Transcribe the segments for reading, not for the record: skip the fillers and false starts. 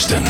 Buxton.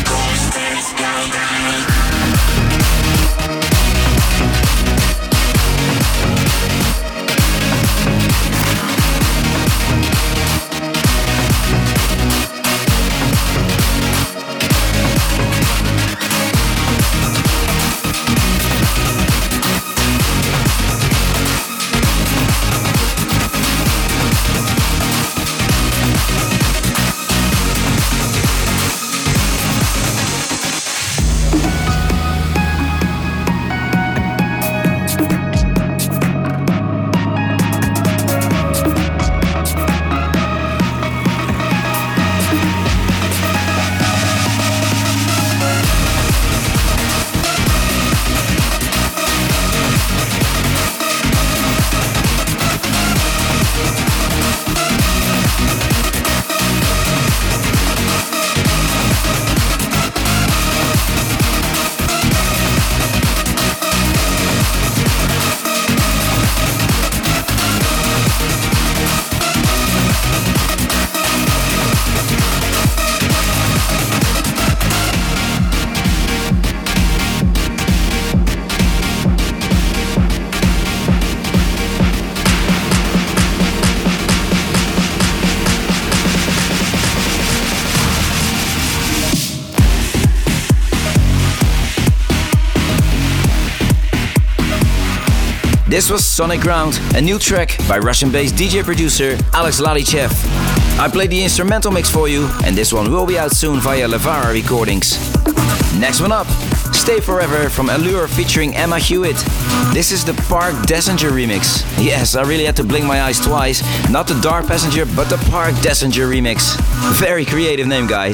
This was Sonic Ground, a new track by Russian-based DJ producer Alex Lalichev. I played the instrumental mix for you, and this one will be out soon via Levara Recordings. Next one up, Stay Forever from Allure featuring Emma Hewitt. This is the Park Dessinger remix. Yes, I really had to blink my eyes twice. Not the Dark Passenger, but the Park Dessinger remix. Very creative name, guys.